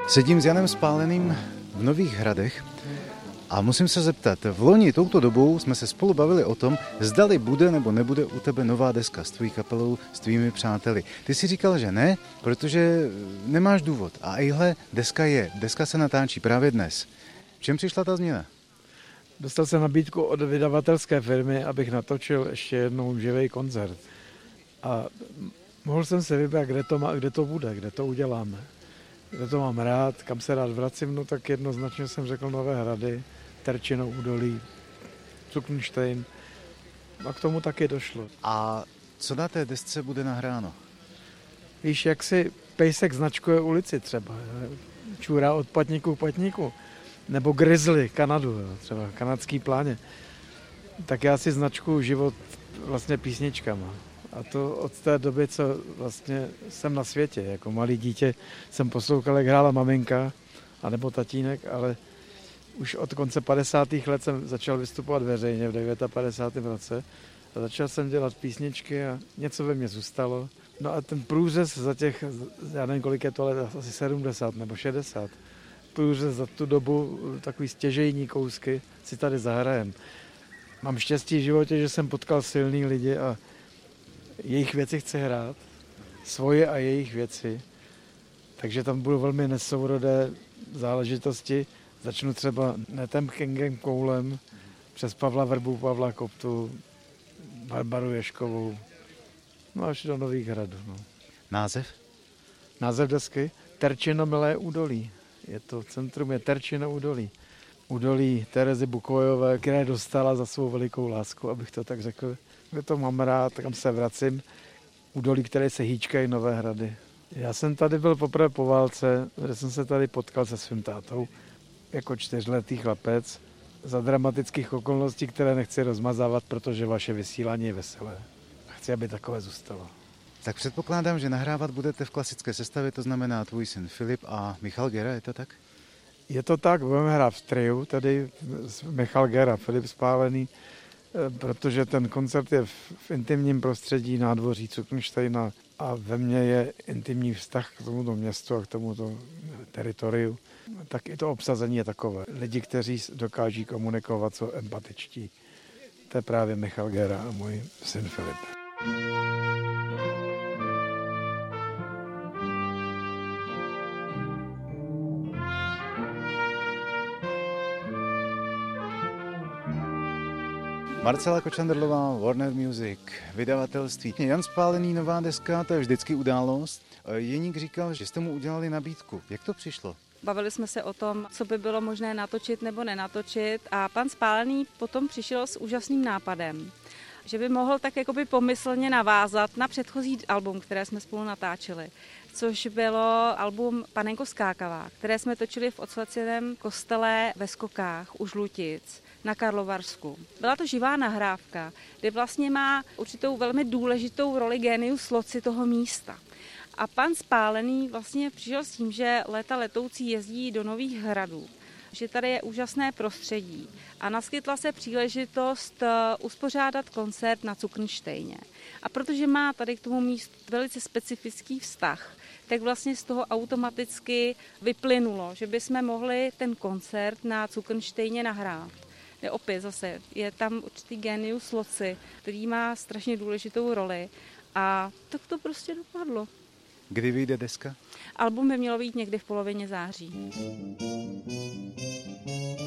Sedím s Janem Spáleným v Nových Hradech a musím se zeptat, v loni touto dobou jsme se spolu bavili o tom, zdali bude nebo nebude u tebe nová deska s tvojí kapelou, s tvými přáteli. Ty si říkal, že ne, protože nemáš důvod. A ejhle, deska se natáčí právě dnes. V čem přišla ta změna? Dostal jsem nabídku od vydavatelské firmy, abych natočil ještě jednou živý koncert. A mohl jsem se vybrat, kde to bude, kde to uděláme. Kde to mám rád, kam se rád vracím, no tak jednoznačně jsem řekl Nové Hrady, Terčino údolí, Cuknštejn. A k tomu taky došlo. A co na té desce bude nahráno? Víš, jak si pejsek značkuje ulici třeba, čůrá od patníku k patníku, nebo Grizzly, Kanadu, třeba kanadský pláně. Tak já si značkuju život vlastně písničkama. A to od té doby, co vlastně jsem na světě. Jako malý dítě jsem poslouchal, jak hrála maminka, anebo tatínek, ale už od konce 50. let jsem začal vystupovat veřejně v 59. roce a začal jsem dělat písničky a něco ve mně zůstalo. No a ten průřez za těch, já nevím, kolik je to let, asi 70 nebo 60, průřez za tu dobu, takový stěžejní kousky si tady zahrajem. Mám štěstí v životě, že jsem potkal silný lidi a jejich věci chci hrát, svoje a jejich věci, takže tam budou velmi nesourodé záležitosti. Začnu třeba Netem Kingem Koulem, přes Pavla Vrbu, Pavla Koptu, Barbaru Ješkovou, no až do Nových Hradů. No. Název? Název desky? Terčino milé údolí. Centrum je Terčino údolí. Údolí Terezy Bukojové, které dostala za svou velikou lásku, abych to tak řekl. Kde to mám rád, kam se vracím. Údolí, které se hýčkají Nové Hrady. Já jsem tady byl poprvé po válce, kde jsem se tady potkal se svým tátou jako 4letý chlapec za dramatických okolností, které nechci rozmazávat, protože vaše vysílání je veselé. Chci, aby takové zůstalo. Tak předpokládám, že nahrávat budete v klasické sestavě, to znamená tvůj syn Filip a Michal Gera, je to tak? Je to tak, budeme hrát v triu, tady Michal Gera, Filip Spálený, protože ten koncert je v intimním prostředí nádvoří Cuknštejna a ve mně je intimní vztah k tomuto městu a k tomuto teritoriu. Tak i to obsazení je takové. Lidi, kteří dokáží komunikovat, jsou empatičtí. To je právě Michal Gera a můj syn Filip. Marcela Kočandrlová, Warner Music, vydavatelství. Jan Spálený, nová deska, to je vždycky událost. Jeník říkal, že jste mu udělali nabídku. Jak to přišlo? Bavili jsme se o tom, co by bylo možné natočit nebo nenatočit a pan Spálený potom přišel s úžasným nápadem, že by mohl tak jakoby pomyslně navázat na předchozí album, které jsme spolu natáčeli, což bylo album Panenko skákavá, které jsme točili v odsvěceném kostele ve Skokách u Žlutic na Karlovarsku. Byla to živá nahrávka, kde vlastně má určitou velmi důležitou roli genius loci toho místa. A pan Spálený vlastně přišel s tím, že léta letoucí jezdí do Nových Hradů, že tady je úžasné prostředí a naskytla se příležitost uspořádat koncert na Cuknštejně. A protože má tady k tomu místu velice specifický vztah, tak vlastně z toho automaticky vyplynulo, že bychom mohli ten koncert na Cuknštejně nahrát. Opět zase je tam určitý genius loci, který má strašně důležitou roli a tak to prostě dopadlo. Kdy vyjde deska? Album by mělo být někdy v polovině září.